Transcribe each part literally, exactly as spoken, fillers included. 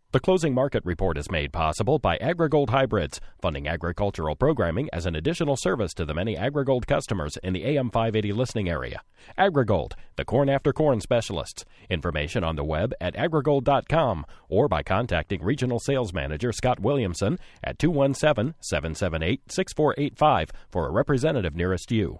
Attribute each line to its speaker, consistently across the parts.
Speaker 1: The Closing Market Report is made possible by AgriGold Hybrids, funding agricultural programming as an additional service to the many AgriGold customers in the A M five eighty listening area. AgriGold, the corn after corn specialists. Information on the web at agrigold dot com or by contacting Regional Sales Manager Scott Williamson at two one seven, seven seven eight, six four eight five for a representative nearest you.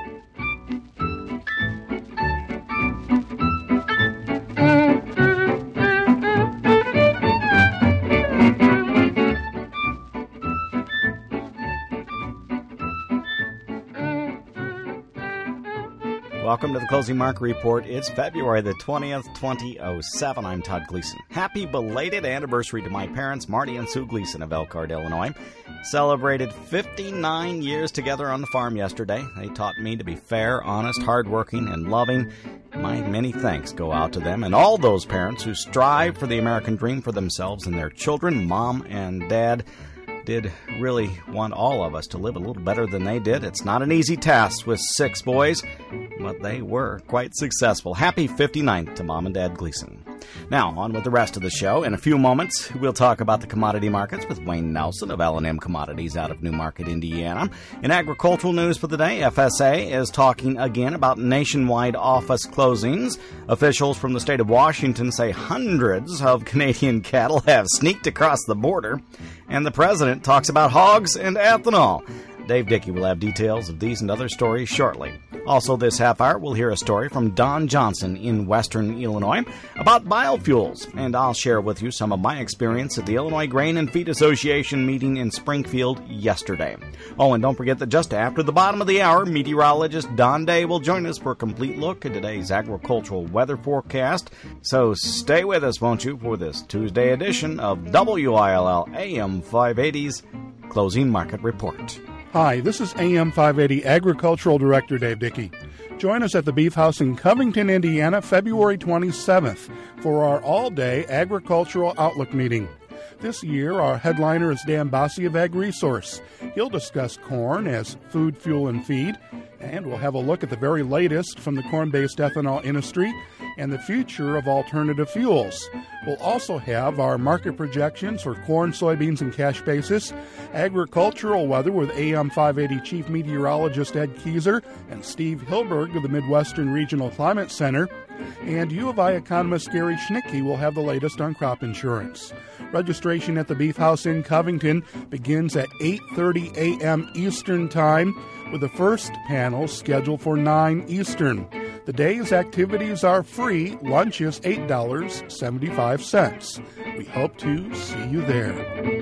Speaker 2: Welcome to the Closing Market Report. It's February the twentieth, twenty oh seven. I'm Todd Gleason. Happy belated anniversary to my parents, Marty and Sue Gleason of Elkhart, Illinois. Celebrated fifty-nine years together on the farm yesterday. They taught me to be fair, honest, hardworking, and loving. My many thanks go out to them and all those parents who strive for the American dream for themselves and their children. Mom and Dad did really want all of us to live a little better than they did. It's not an easy task with six boys, but they were quite successful. Happy fifty-ninth to Mom and Dad Gleason. Now, on with the rest of the show. In a few moments, we'll talk about the commodity markets with Wayne Nelson of L and M Commodities out of Newmarket, Indiana. In agricultural news for the day, F S A is talking again about nationwide office closings. Officials from the state of Washington say hundreds of Canadian cattle have sneaked across the border. And the president talks about hogs and ethanol. Dave Dickey will have details of these and other stories shortly. Also this half hour, we'll hear a story from Don Johnson in western Illinois about biofuels, and I'll share with you some of my experience at the Illinois Grain and Feed Association meeting in Springfield yesterday. Oh, and don't forget that just after the bottom of the hour, meteorologist Don Day will join us for a complete look at today's agricultural weather forecast. So stay with us, won't you, for this Tuesday edition of W I L L A M five eighty's Closing Market Report.
Speaker 3: Hi, this is A M five eighty Agricultural Director Dave Dickey. Join us at the Beef House in Covington, Indiana, February twenty-seventh for our all-day Agricultural Outlook meeting. This year, our headliner is Dan Bossi of Ag Resource. He'll discuss corn as food, fuel, and feed, and we'll have a look at the very latest from the corn-based ethanol industry and the future of alternative fuels. We'll also have our market projections for corn, soybeans, and cash basis, agricultural weather with A M five eighty Chief Meteorologist Ed Kieser and Steve Hilberg of the Midwestern Regional Climate Center, and U of I economist Gary Schnicke will have the latest on crop insurance. Registration at the Beef House in Covington begins at eight thirty a.m. Eastern Time, with the first panel scheduled for nine Eastern. The day's activities are free. Lunch is eight dollars and seventy-five cents. We hope to see you there.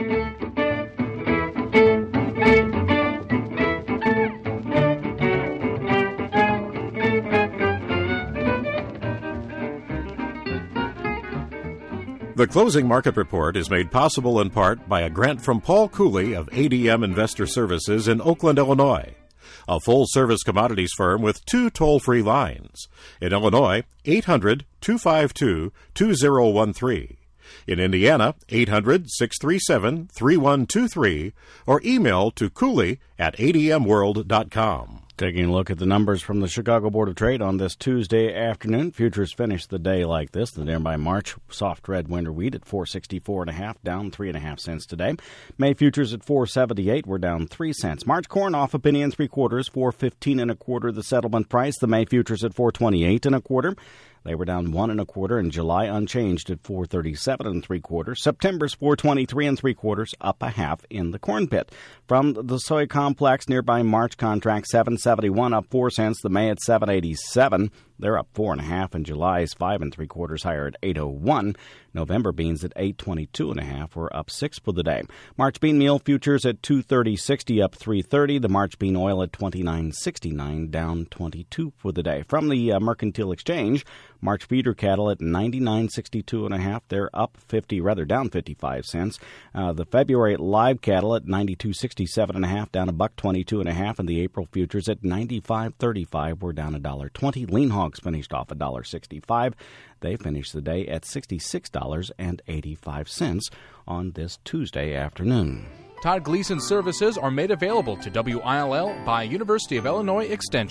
Speaker 4: The Closing Market Report is made possible in part by a grant from Paul Cooley of A D M Investor Services in Oakland, Illinois, a full-service commodities firm with two toll-free lines. In Illinois, eight hundred, two five two, two zero one three. In Indiana, eight hundred, six three seven, three one two three, or email to cooley at a d m world dot com.
Speaker 2: Taking a look at the numbers from the Chicago Board of Trade on this Tuesday afternoon. Futures finished the day like this. The nearby March soft red winter wheat at four sixty-four and a half, down three and a half cents today. May futures at four seventy-eight, were down three cents. March corn off a penny and three quarters, four fifteen and a quarter. The settlement price. The May futures at four twenty-eight and a quarter. They were down one and a quarter, and July unchanged at four thirty-seven and three quarters. September's four twenty-three and three quarters, up a half in the corn pit. From the soy complex, nearby March contract seven seventy-one, up four cents. The May at seven eighty-seven. They're up four and a half, and July's five and three quarters higher at eight oh one. November beans at eight twenty-two and a half, were up six for the day. March bean meal futures at two thirty sixty, up three thirty. The March bean oil at twenty-nine sixty-nine, down twenty-two for the day. From the uh, Mercantile Exchange, March feeder cattle at ninety-nine sixty-two and a half. They're up fifty, rather down fifty-five cents. Uh, the February live cattle at ninety-two sixty-seven and a half, down a buck twenty-two and a half, and the April futures at ninety-five thirty-five, were down a dollar twenty. Lean hogs finished off a dollar sixty-five. They finished the day at sixty-six dollars and eighty-five cents on this Tuesday afternoon.
Speaker 5: Todd Gleason services are made available to W I L L by University of Illinois Extension.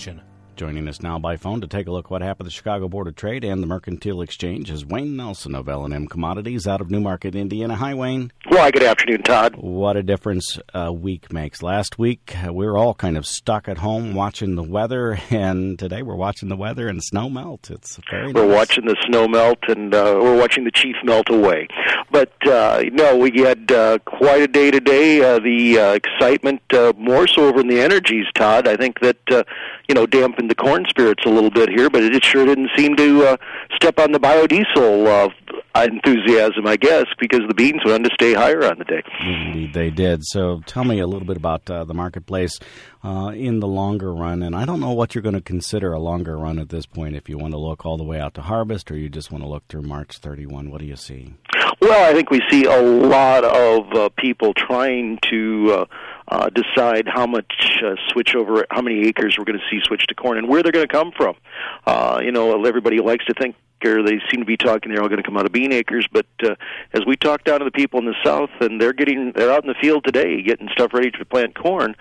Speaker 2: Joining us now by phone to take a look what happened at the Chicago Board of Trade and the Mercantile Exchange is Wayne Nelson of L and M Commodities out of Newmarket, Indiana. Hi, Wayne.
Speaker 5: Well, good afternoon, Todd.
Speaker 2: What a difference a week makes. Last week, uh, we were all kind of stuck at home watching the weather, and today we're watching the weather and snow melt. It's very
Speaker 5: We're
Speaker 2: nice.
Speaker 5: watching the snow melt, and uh, we're watching the chief melt away. But, uh, no, we had uh, quite a day today. Uh, the uh, excitement, uh, more so over in the energies, Todd. I think that, uh, you know, dampened the corn spirits a little bit here, but it sure didn't seem to uh, step on the biodiesel uh, enthusiasm, I guess, because the beans went on to stay higher on the day.
Speaker 2: Indeed, they did. So tell me a little bit about uh, the marketplace uh, in the longer run. And I don't know what you're going to consider a longer run at this point, if you want to look all the way out to harvest or you just want to look through March thirty-first. What do you see?
Speaker 5: Well, I think we see a lot of uh, people trying to uh, uh, decide how much uh, switch over, how many acres we're going to see switch to corn and where they're going to come from. Uh, you know, everybody likes to think, or they seem to be talking they're all going to come out of bean acres, but uh, as we talk down to the people in the south, and they're getting they're out in the field today getting stuff ready to plant corn,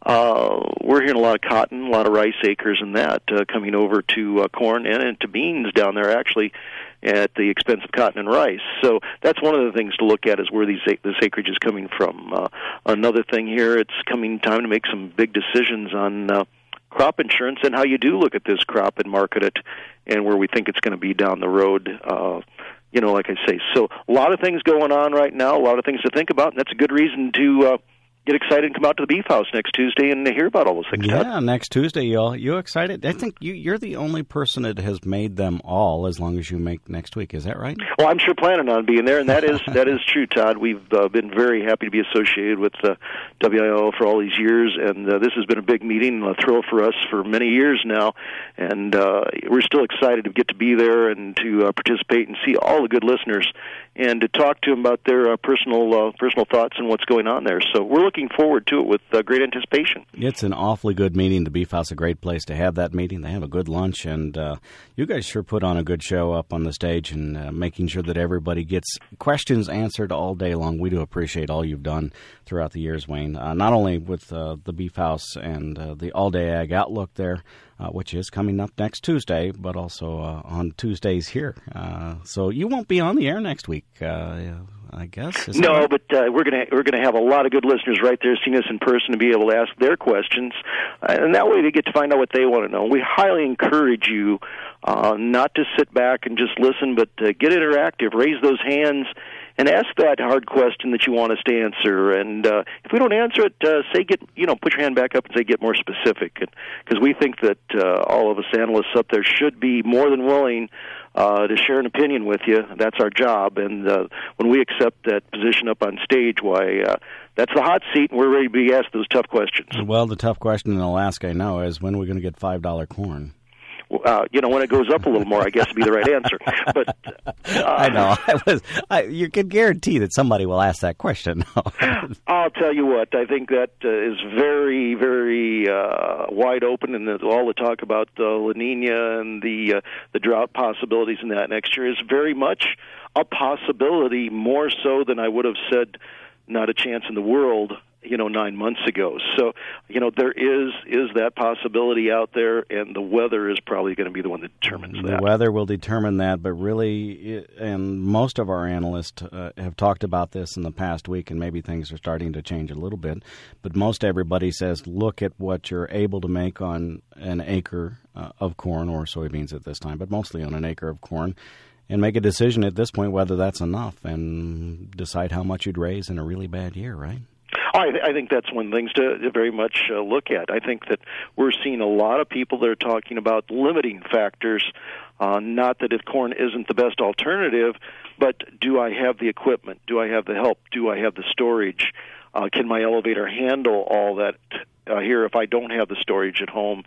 Speaker 5: uh, we're hearing a lot of cotton, a lot of rice acres, and that uh, coming over to uh, corn and into beans down there, actually, at the expense of cotton and rice. So that's one of the things to look at is where these this acreage is coming from. Uh, another thing here, it's coming time to make some big decisions on uh, crop insurance and how you do look at this crop and market it and where we think it's going to be down the road. Uh, you know, like I say, so a lot of things going on right now, a lot of things to think about, and that's a good reason to uh, get excited and come out to the Beef House next Tuesday and hear about all those things.
Speaker 2: Yeah,
Speaker 5: Todd.
Speaker 2: next Tuesday, y'all. You excited? I think you, you're the only person that has made them all as long as you make next week. Is that right?
Speaker 5: Well, I'm sure planning on being there, and that is that is true, Todd. We've uh, been very happy to be associated with uh, W I O for all these years, and uh, this has been a big meeting, a thrill for us for many years now, and uh, we're still excited to get to be there and to uh, participate and see all the good listeners and to talk to them about their uh, personal uh, personal thoughts and what's going on there. So we're looking forward to it with uh, great anticipation.
Speaker 2: It's an awfully good meeting. The Beef House, a great place to have that meeting. They have a good lunch, and uh, you guys sure put on a good show up on the stage and uh, making sure that everybody gets questions answered all day long. We do appreciate all you've done throughout the years, Wayne, uh, not only with uh, the Beef House and uh, the All-Day Ag Outlook there, Uh, which is coming up next Tuesday, but also uh, on Tuesdays here. Uh, so you won't be on the air next week, uh, I guess. Is
Speaker 5: No,
Speaker 2: that right?
Speaker 5: but uh, we're going to we're going to have a lot of good listeners right there, seeing us in person, to be able to ask their questions, uh, and that way they get to find out what they want to know. We highly encourage you uh, not to sit back and just listen, but uh, get interactive, raise those hands, and ask that hard question that you want us to answer. And uh, if we don't answer it, uh, say get you know put your hand back up and say get more specific, because we think that uh, all of us analysts up there should be more than willing uh, to share an opinion with you. That's our job, and uh, when we accept that position up on stage, why uh, that's the hot seat, and we're ready to be asked those tough questions.
Speaker 2: Well, the tough question in Alaska, I know, is when are we going to get five dollar corn?
Speaker 5: Uh, you know, when it goes up a little more, I guess would be the right answer. But uh,
Speaker 2: I know. I was. I, you can guarantee that somebody will ask that question.
Speaker 5: I'll tell you what. I think that uh, is very, very uh, wide open, and all the talk about uh, La Nina and the uh, the drought possibilities in that next year is very much a possibility, more so than I would have said. Not a chance in the world, you know, nine months ago. So, you know, there is is that possibility out there, and the weather is probably going to be the one that determines that.
Speaker 2: The weather will determine that, but really, and most of our analysts uh, have talked about this in the past week, and maybe things are starting to change a little bit, but most everybody says look at what you're able to make on an acre uh, of corn or soybeans at this time, but mostly on an acre of corn, and make a decision at this point whether that's enough and decide how much you'd raise in a really bad year, right?
Speaker 5: I, th- I think that's one of the things to, to very much uh, look at. I think that we're seeing a lot of people that are talking about limiting factors, uh, not that if corn isn't the best alternative, but do I have the equipment? Do I have the help? Do I have the storage? Uh, can my elevator handle all that uh, here if I don't have the storage at home?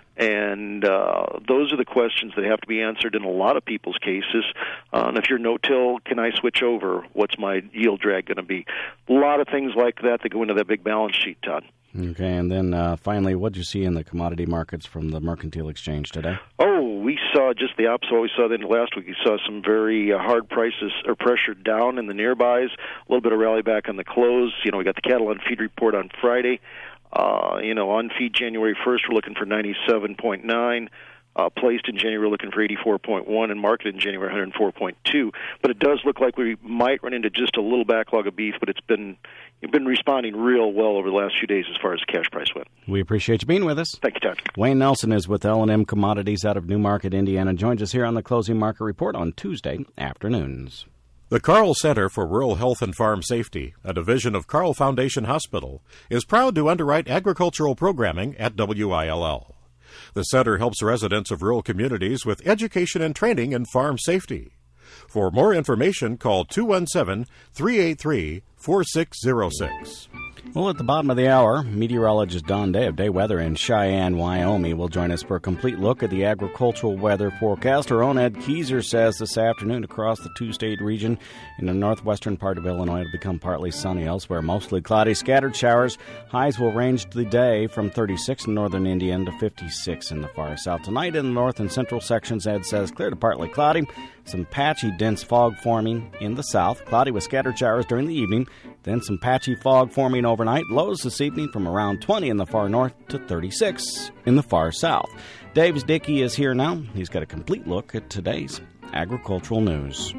Speaker 5: And uh, those are the questions that have to be answered in a lot of people's cases. Uh, and if you're no-till, can I switch over? What's my yield drag going to be? A lot of things like that that go into that big balance sheet, Todd.
Speaker 2: Okay, and then uh, finally, what did you see in the commodity markets from the Mercantile Exchange today?
Speaker 5: Oh, we saw just the opposite of what we saw then last week. We saw some very uh, hard prices or pressure down in the nearbys, a little bit of rally back on the close. You know, we got the cattle on feed report on Friday. Uh, you know, on feed January first, we're looking for ninety-seven point nine. Uh, placed in January, we're looking for eighty-four point one, and marketed in January, one hundred four point two. But it does look like we might run into just a little backlog of beef, but it's been it's been responding real well over the last few days as far as the cash price went.
Speaker 2: We appreciate you being with us.
Speaker 5: Thank you, Todd.
Speaker 2: Wayne Nelson is with L and M Commodities out of Newmarket, Indiana. Joins us here on the Closing Market Report on Tuesday afternoons.
Speaker 4: The Carl Center for Rural Health and Farm Safety, a division of Carl Foundation Hospital, is proud to underwrite agricultural programming at W I L L. The center helps residents of rural communities with education and training in farm safety. For more information, call two one seven, three eight three, four six zero six.
Speaker 2: Well, at the bottom of the hour, meteorologist Don Day of Day Weather in Cheyenne, Wyoming, will join us for a complete look at the agricultural weather forecast. Our own Ed Keyser says this afternoon across the two-state region in the northwestern part of Illinois, it'll become partly sunny. Elsewhere, mostly cloudy, scattered showers. Highs will range today from thirty-six in northern Indiana to fifty-six in the far south. Tonight in the north and central sections, Ed says clear to partly cloudy. Some patchy, dense fog forming in the south. Cloudy with scattered showers during the evening. Then some patchy fog forming overnight. Lows this evening from around twenty in the far north to thirty-six in the far south. Dave's Dickey is here now. He's got a complete look at today's agricultural news.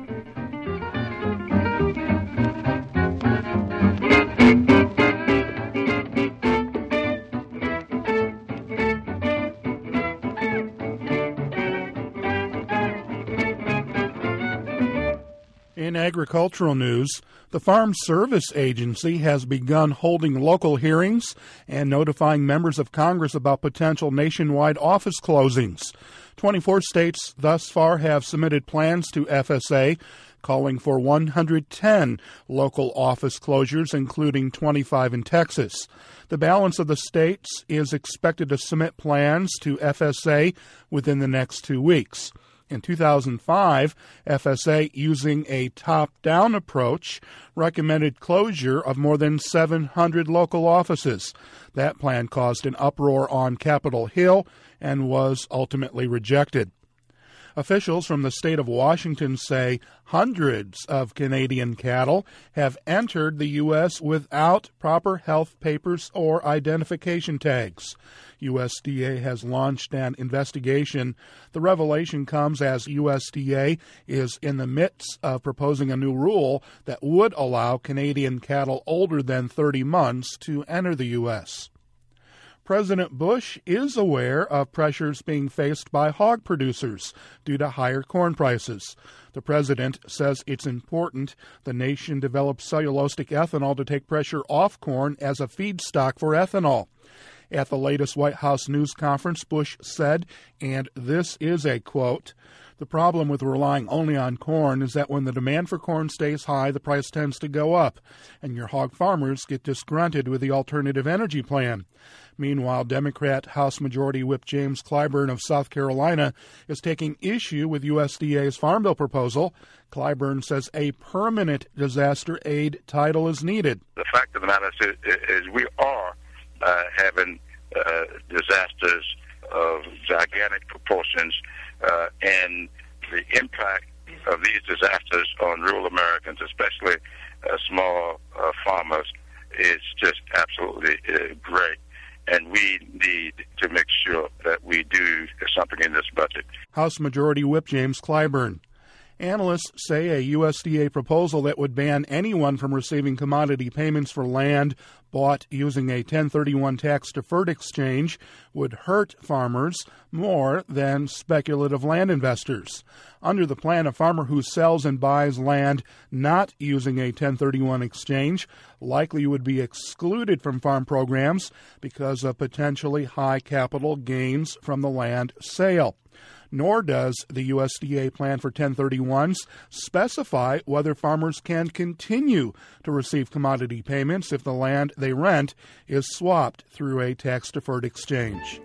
Speaker 3: In agricultural news, the Farm Service Agency has begun holding local hearings and notifying members of Congress about potential nationwide office closings. twenty-four states thus far have submitted plans to F S A calling for one hundred ten local office closures, including twenty-five in Texas. The balance of the states is expected to submit plans to F S A within the next two weeks. In two thousand five, F S A, using a top-down approach, recommended closure of more than seven hundred local offices. That plan caused an uproar on Capitol Hill and was ultimately rejected. Officials from the state of Washington say hundreds of Canadian cattle have entered the U S without proper health papers or identification tags. U S D A has launched an investigation. The revelation comes as U S D A is in the midst of proposing a new rule that would allow Canadian cattle older than thirty months to enter the U S President Bush is aware of pressures being faced by hog producers due to higher corn prices. The president says it's important the nation develop cellulosic ethanol to take pressure off corn as a feedstock for ethanol. At the latest White House news conference, Bush said, and this is a quote, "The problem with relying only on corn is that when the demand for corn stays high, the price tends to go up, and your hog farmers get disgruntled with the alternative energy plan." Meanwhile, Democrat House Majority Whip James Clyburn of South Carolina is taking issue with U S D A's Farm Bill proposal. Clyburn says a permanent disaster aid title is needed.
Speaker 6: The fact of the matter is, is we are uh, having uh, disasters of gigantic proportions, uh, and the impact of these disasters on rural Americans, especially uh, small uh, farmers, is just absolutely uh, great. And we need to make sure that we do something in this budget. House
Speaker 3: Majority Whip James Clyburn. Analysts say a U S D A proposal that would ban anyone from receiving commodity payments for land bought using a ten thirty-one tax-deferred exchange would hurt farmers more than speculative land investors. Under the plan, a farmer who sells and buys land not using a ten thirty-one exchange likely would be excluded from farm programs because of potentially high capital gains from the land sale. Nor does the U S D A plan for ten thirty-ones specify whether farmers can continue to receive commodity payments if the land they rent is swapped through a tax-deferred exchange.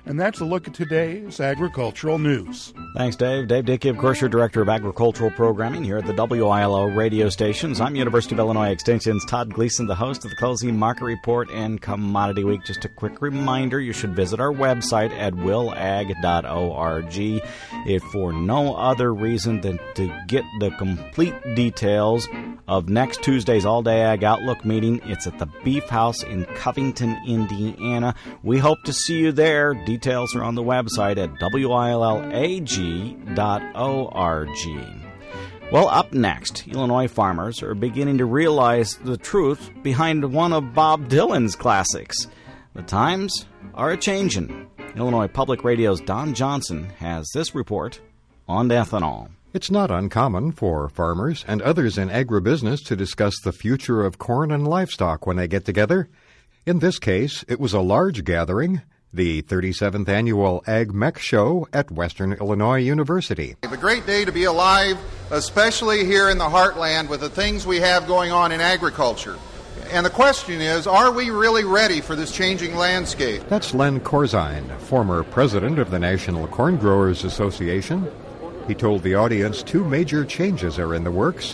Speaker 3: And that's a look at today's agricultural news.
Speaker 2: Thanks, Dave. Dave Dickey, of course, your Director of Agricultural Programming here at the W I L O radio stations. I'm University of Illinois Extension's Todd Gleason, the host of the Closing Market Report and Commodity Week. Just a quick reminder, you should visit our website at will ag dot org if for no other reason than to get the complete details of next Tuesday's All-Day Ag Outlook meeting. It's at the Beef House in Covington, Indiana. We hope to see you there. Details are on the website at W I L L A G dot org. Well, up next, Illinois farmers are beginning to realize the truth behind one of Bob Dylan's classics. The times are a-changin'. Illinois Public Radio's Don Johnson has this report on ethanol.
Speaker 7: It's not uncommon for farmers and others in agribusiness to discuss the future of corn and livestock when they get together. In this case, it was a large gathering, the thirty-seventh Annual Ag Mech Show at Western Illinois University.
Speaker 8: It's a great day to be alive, especially here in the heartland with the things we have going on in agriculture. And the question is, are we really ready for this changing landscape?
Speaker 7: That's Len Corzine, former president of the National Corn Growers Association. He told the audience two major changes are in the works.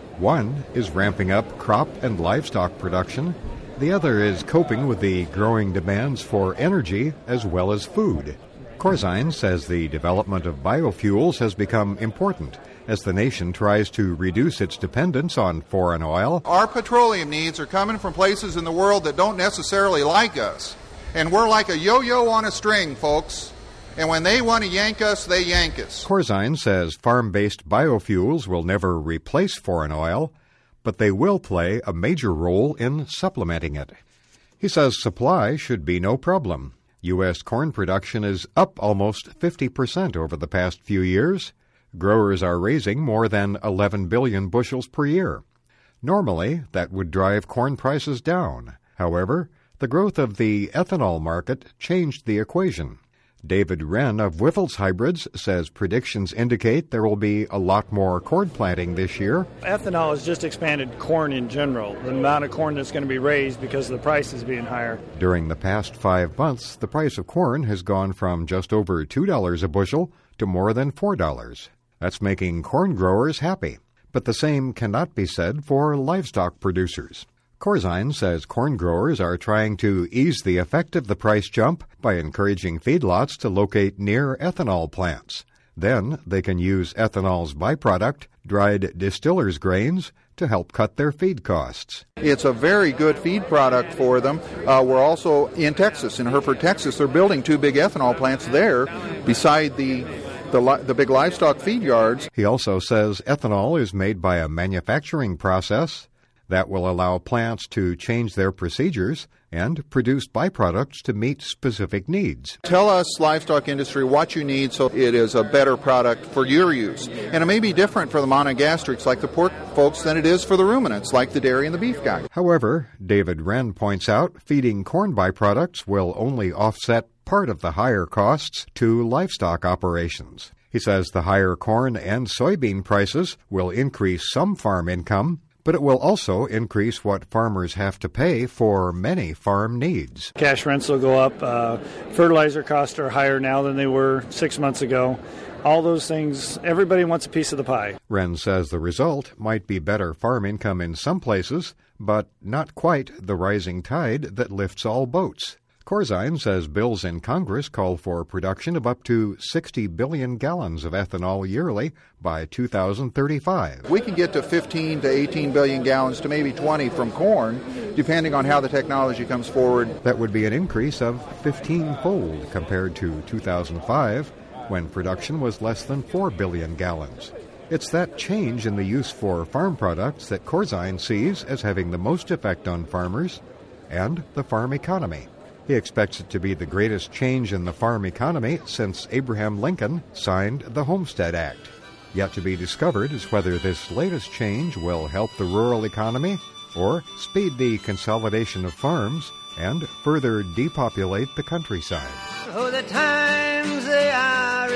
Speaker 7: One is ramping up crop and livestock production. The other is coping with the growing demands for energy as well as food. Corzine says the development of biofuels has become important as the nation tries to reduce its dependence on foreign oil.
Speaker 8: Our petroleum needs are coming from places in the world that don't necessarily like us. And we're like a yo-yo on a string, folks. And when they want to yank us, they yank us.
Speaker 7: Corzine says farm-based biofuels will never replace foreign oil, but they will play a major role in supplementing it. He says supply should be no problem. U S corn production is up almost fifty percent over the past few years. Growers are raising more than eleven billion bushels per year. Normally, that would drive corn prices down. However, the growth of the ethanol market changed the equation. David Wren of Wiffles Hybrids says predictions indicate there will be a lot more corn planting this year.
Speaker 9: Ethanol has just expanded corn in general, the amount of corn that's going to be raised because the price is being higher.
Speaker 7: During the past five months, the price of corn has gone from just over two dollars a bushel to more than four dollars. That's making corn growers happy. But the same cannot be said for livestock producers. Corzine says corn growers are trying to ease the effect of the price jump by encouraging feedlots to locate near ethanol plants. Then they can use ethanol's byproduct, dried distillers' grains, to help cut their feed costs.
Speaker 8: It's a very good feed product for them. Uh, we're also in Texas, in Hereford, Texas. They're building two big ethanol plants there beside the The, li- the big livestock feed yards.
Speaker 7: He also says ethanol is made by a manufacturing process that will allow plants to change their procedures and produce byproducts to meet specific needs.
Speaker 8: Tell us, livestock industry, what you need so it is a better product for your use. And it may be different for the monogastrics, like the pork folks, than it is for the ruminants, like the dairy and the beef guy.
Speaker 7: However, David Wren points out feeding corn byproducts will only offset part of the higher costs to livestock operations. He says the higher corn and soybean prices will increase some farm income, but it will also increase what farmers have to pay for many farm needs.
Speaker 9: Cash rents will go up. Uh, fertilizer costs are higher now than they were six months ago. All those things, everybody wants a piece of the pie.
Speaker 7: Wren says the result might be better farm income in some places, but not quite the rising tide that lifts all boats. Corzine says bills in Congress call for production of up to sixty billion gallons of ethanol yearly by two thousand thirty-five.
Speaker 8: We can get to fifteen to eighteen billion gallons to maybe twenty from corn, depending on how the technology comes forward.
Speaker 7: That would be an increase of fifteen-fold compared to two thousand five, when production was less than four billion gallons. It's that change in the use for farm products that Corzine sees as having the most effect on farmers and the farm economy. He expects it to be the greatest change in the farm economy since Abraham Lincoln signed the Homestead Act. Yet to be discovered is whether this latest change will help the rural economy or speed the consolidation of farms and further depopulate the countryside.
Speaker 10: Oh, the times they are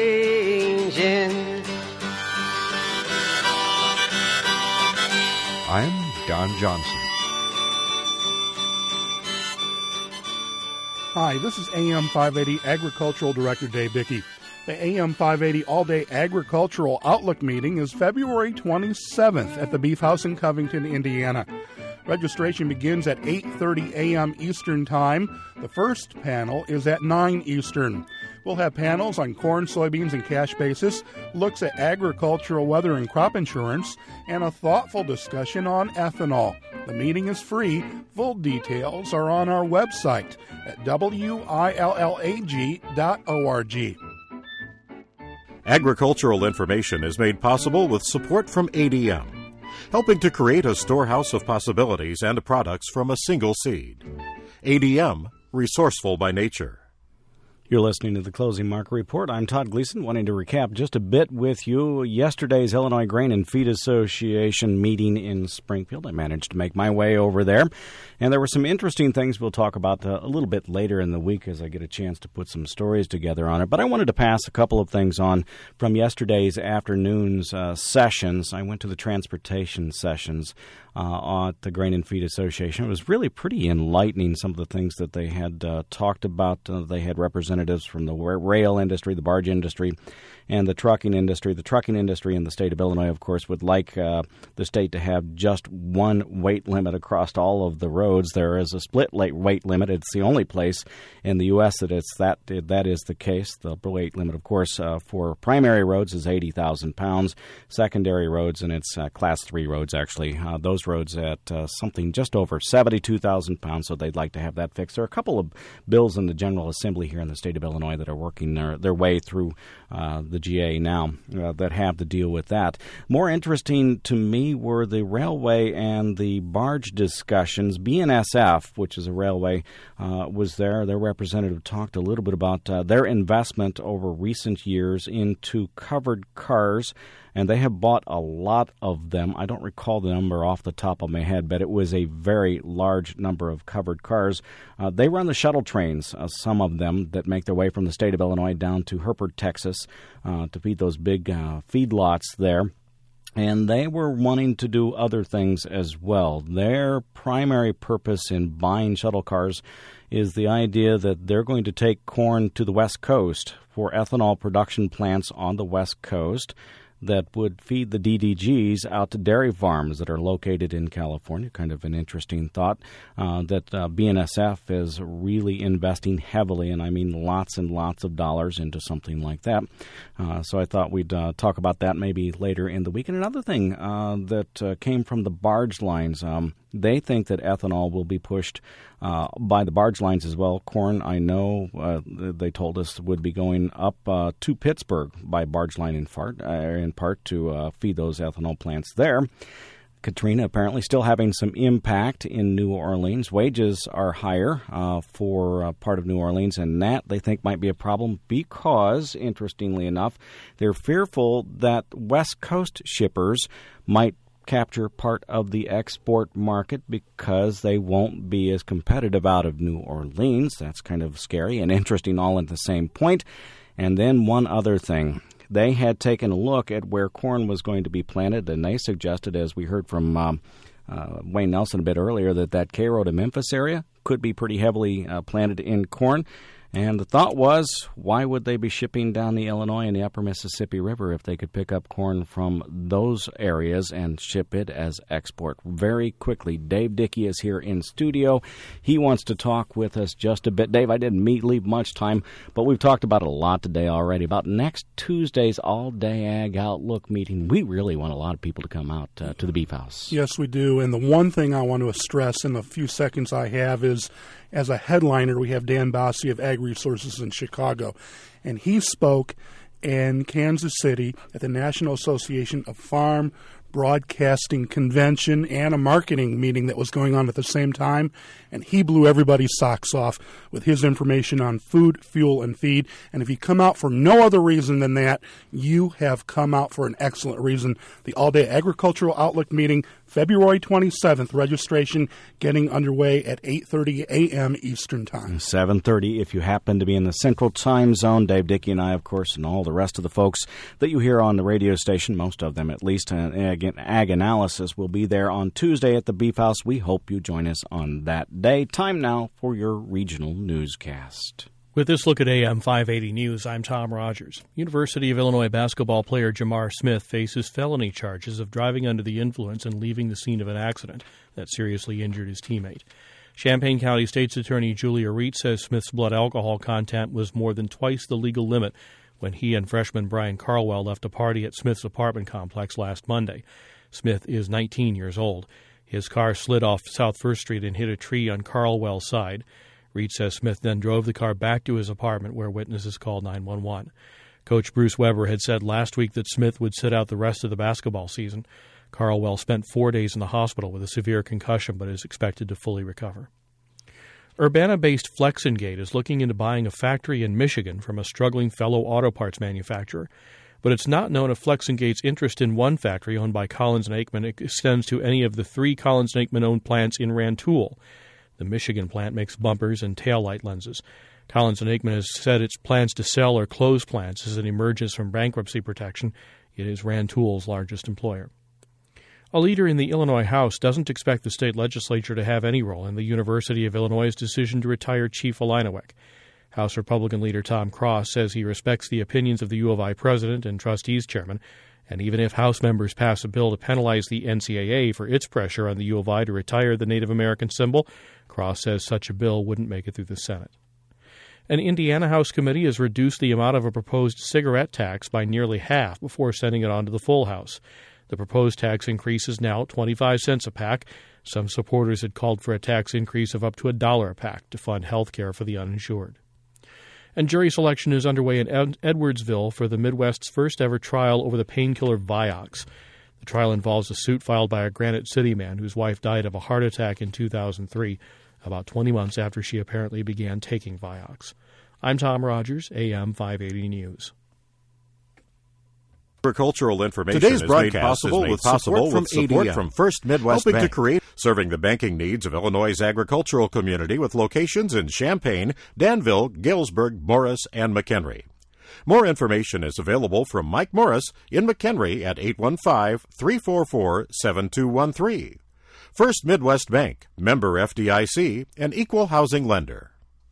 Speaker 10: a-changin'.
Speaker 7: I'm Don Johnson.
Speaker 3: Hi, this is A M five eighty Agricultural Director Dave Dickey. The A M five eighty All-Day Agricultural Outlook meeting is February twenty-seventh at the Beef House in Covington, Indiana. Registration begins at eight thirty a.m. Eastern Time. The first panel is at nine Eastern. We'll have panels on corn, soybeans, and cash basis, looks at agricultural weather and crop insurance, and a thoughtful discussion on ethanol. The meeting is free. Full details are on our website at W I L L A G dot org.
Speaker 4: Agricultural information is made possible with support from A D M, helping to create a storehouse of possibilities and products from a single seed. A D M, resourceful by nature.
Speaker 2: You're listening to the Closing Market Report. I'm Todd Gleason, wanting to recap just a bit with you yesterday's Illinois Grain and Feed Association meeting in Springfield. I managed to make my way over there, and there were some interesting things we'll talk about uh, a little bit later in the week as I get a chance to put some stories together on it. But I wanted to pass a couple of things on from yesterday's afternoon's uh, sessions. I went to the transportation sessions Uh, at the Grain and Feed Association. It was really pretty enlightening, some of the things that they had uh, talked about. Uh, they had representatives from the rail industry, the barge industry, and the trucking industry. The trucking industry in the state of Illinois, of course, would like uh, the state to have just one weight limit across all of the roads. There is a split weight limit. It's the only place in the U S that it's that that is the case. The weight limit, of course, uh, for primary roads is eighty thousand pounds. Secondary roads, and it's uh, class three roads, actually. Uh, those roads at uh, something just over seventy-two thousand pounds, so they'd like to have that fixed. There are a couple of bills in the General Assembly here in the state of Illinois that are working their, their way through uh, the G A now uh, that have to deal with that. More interesting to me were the railway and the barge discussions. B N S F, which is a railway, uh, was there. Their representative talked a little bit about uh, their investment over recent years into covered cars, and they have bought a lot of them. I don't recall the number off the top of my head, but it was a very large number of covered cars. Uh, they run the shuttle trains, uh, some of them, that make their way from the state of Illinois down to Hereford, Texas, uh, to feed those big uh, feedlots there. And they were wanting to do other things as well. Their primary purpose in buying shuttle cars is the idea that they're going to take corn to the West Coast for ethanol production plants on the West Coast that would feed the D D Gs out to dairy farms that are located in California. Kind of an interesting thought uh, that uh, B N S F is really investing heavily, and I mean lots and lots of dollars into something like that. Uh, so I thought we'd uh, talk about that maybe later in the week. And another thing uh, that uh, came from the barge lines, um, they think that ethanol will be pushed uh, by the barge lines as well. Corn, I know, uh, they told us, would be going up uh, to Pittsburgh by barge line in part, uh, in part to uh, feed those ethanol plants there. Katrina apparently still having some impact in New Orleans. Wages are higher uh, for uh, part of New Orleans, and that they think might be a problem because, interestingly enough, they're fearful that West Coast shippers might capture part of the export market because they won't be as competitive out of New Orleans. That's kind of scary and interesting all at the same point. And then one other thing. They had taken a look at where corn was going to be planted, and they suggested, as we heard from um, uh, Wayne Nelson a bit earlier, that that Cairo to Memphis area could be pretty heavily uh, planted in corn. And the thought was, why would they be shipping down the Illinois and the upper Mississippi River if they could pick up corn from those areas and ship it as export very quickly? Dave Dickey is here in studio. He wants to talk with us just a bit. Dave, I didn't meet, leave much time, but we've talked about it a lot today already, about next Tuesday's All-Day Ag Outlook meeting. We really want a lot of people to come out uh, to the Beef House.
Speaker 3: Yes, we do. And the one thing I want to stress in the few seconds I have is, as a headliner, we have Dan Bossie of Ag Resources in Chicago, and he spoke in Kansas City at the National Association of Farm Broadcasting Convention and a marketing meeting that was going on at the same time, and he blew everybody's socks off with his information on food, fuel, and feed. And if you come out for no other reason than that, you have come out for an excellent reason. The All-Day Agricultural Outlook meeting, February twenty-seventh. Registration getting underway at eight thirty a.m. Eastern Time.
Speaker 2: seven thirty if you happen to be in the Central Time Zone. Dave Dickey and I, of course, and all the rest of the folks that you hear on the radio station, most of them at least, and Ag, Ag Analysis will be there on Tuesday at the Beef House. We hope you join us on that day. Time now for your regional newscast.
Speaker 11: With this look at A M five eighty News, I'm Tom Rogers. University of Illinois basketball player Jamar Smith faces felony charges of driving under the influence and leaving the scene of an accident that seriously injured his teammate. Champaign County State's Attorney Julia Reed says Smith's blood alcohol content was more than twice the legal limit when he and freshman Brian Carlwell left a party at Smith's apartment complex last Monday. Smith is nineteen years old. His car slid off South First Street and hit a tree on Carlwell's side. Reed says Smith then drove the car back to his apartment where witnesses called nine one one. Coach Bruce Weber had said last week that Smith would sit out the rest of the basketball season. Carlwell spent four days in the hospital with a severe concussion but is expected to fully recover. Urbana-based Flexengate is looking into buying a factory in Michigan from a struggling fellow auto parts manufacturer. But it's not known if Flexengate's interest in one factory owned by Collins and Aikman extends to any of the three Collins and Aikman-owned plants in Rantoul. The Michigan plant makes bumpers and taillight lenses. Collins and Aikman has said its plans to sell or close plants as it emerges from bankruptcy protection. It is Rantoul's largest employer. A leader in the Illinois House doesn't expect the state legislature to have any role in the University of Illinois' decision to retire Chief Alinowick. House Republican leader Tom Cross says he respects the opinions of the U of I president and trustees chairman, and even if House members pass a bill to penalize the N C double A for its pressure on the U of I to retire the Native American symbol, Cross says such a bill wouldn't make it through the Senate. An Indiana House committee has reduced the amount of a proposed cigarette tax by nearly half before sending it on to the full House. The proposed tax increase is now twenty-five cents a pack. Some supporters had called for a tax increase of up to a dollar a pack to fund health care for the uninsured. And jury selection is underway in Ed- Edwardsville for the Midwest's first-ever trial over the painkiller Vioxx. The trial involves a suit filed by a Granite City man whose wife died of a heart attack in two thousand three, about twenty months after she apparently began taking Vioxx. I'm Tom Rogers, A M five eighty News.
Speaker 4: Agricultural information
Speaker 12: Today's
Speaker 4: is
Speaker 12: broadcast
Speaker 4: made possible
Speaker 12: is made
Speaker 4: with
Speaker 12: possible
Speaker 4: support from
Speaker 12: with support
Speaker 4: A D M,
Speaker 12: from First Midwest
Speaker 4: helping
Speaker 12: Bank.
Speaker 4: to create, serving the banking needs of Illinois' agricultural community with locations in Champaign, Danville, Galesburg, Morris, and McHenry. More information is available from Mike Morris in McHenry at eight one five, three four four, seven two one three. First Midwest Bank, member F D I C, and equal housing lender.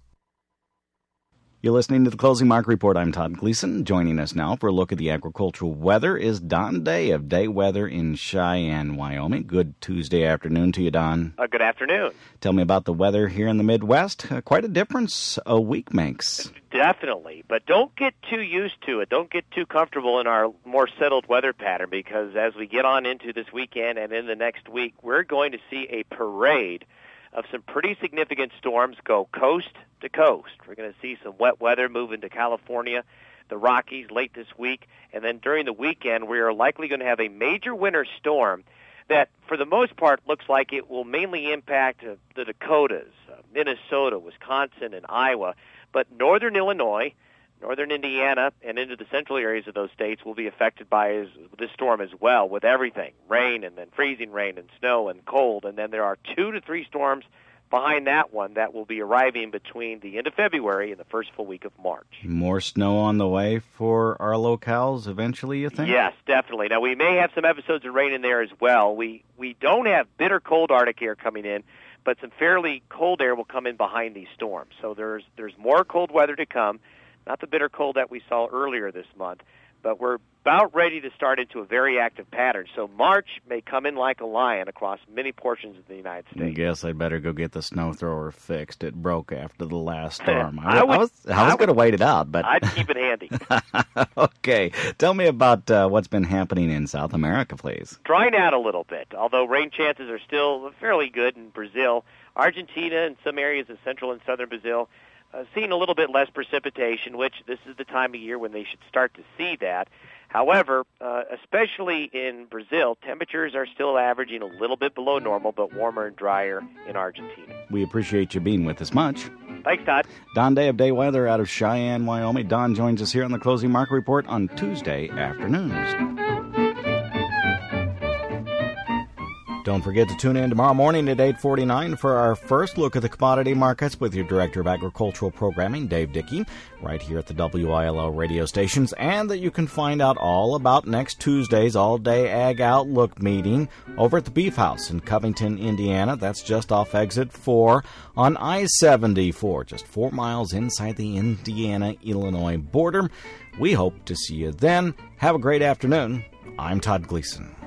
Speaker 2: You're listening to the Closing Market Report. I'm Todd Gleason. Joining us now for a look at the agricultural weather is Don Day of Day Weather in Cheyenne, Wyoming. Good Tuesday afternoon to you, Don.
Speaker 13: Uh, good afternoon.
Speaker 2: Tell me about the weather here in the Midwest. Uh, quite a difference a week makes.
Speaker 13: Definitely, but don't get too used to it. Don't get too comfortable in our more settled weather pattern, because as we get on into this weekend and in the next week, we're going to see a parade of some pretty significant storms go coast to coast. We're going to see some wet weather move into California, the Rockies late this week, and then during the weekend we are likely going to have a major winter storm that, for the most part, looks like it will mainly impact uh, the Dakotas, uh, Minnesota, Wisconsin, and Iowa, but northern Illinois, northern Indiana, and into the central areas of those states will be affected by as, this storm as well, with everything, rain and then freezing rain and snow and cold. And then there are two to three storms behind that one that will be arriving between the end of February and the first full week of March.
Speaker 2: More snow on the way for our locales eventually, you think?
Speaker 13: Yes, definitely. Now, we may have some episodes of rain in there as well. We, we don't have bitter cold Arctic air coming in, but some fairly cold air will come in behind these storms. So there's there's more cold weather to come. Not the bitter cold that we saw earlier this month, but we're about ready to start into a very active pattern. So March may come in like a lion across many portions of the United States.
Speaker 2: I guess I'd better go get the snow thrower fixed. It broke after the last storm.
Speaker 13: I,
Speaker 2: I,
Speaker 13: would,
Speaker 2: I was, I was going to wait it out, but
Speaker 13: I'd keep it handy.
Speaker 2: Okay. Tell me about uh, what's been happening in South America, please.
Speaker 13: Drying out a little bit, although rain chances are still fairly good in Brazil. Argentina and some areas of central and southern Brazil Uh, seeing a little bit less precipitation, which this is the time of year when they should start to see that. However, uh, especially in Brazil, temperatures are still averaging a little bit below normal, but warmer and drier in Argentina.
Speaker 2: We appreciate you being with us much.
Speaker 13: Thanks, Todd.
Speaker 2: Don Day of Day Weather out of Cheyenne, Wyoming. Don joins us here on the Closing Market Report on Tuesday afternoons. Don't forget to tune in tomorrow morning at eight forty-nine for our first look at the commodity markets with your Director of Agricultural Programming, Dave Dickey, right here at the W I L O radio stations, and that you can find out all about next Tuesday's all-day Ag Outlook meeting over at the Beef House in Covington, Indiana. That's just off exit four on I seventy-four, just four miles inside the Indiana-Illinois border. We hope to see you then. Have a great afternoon. I'm Todd Gleason.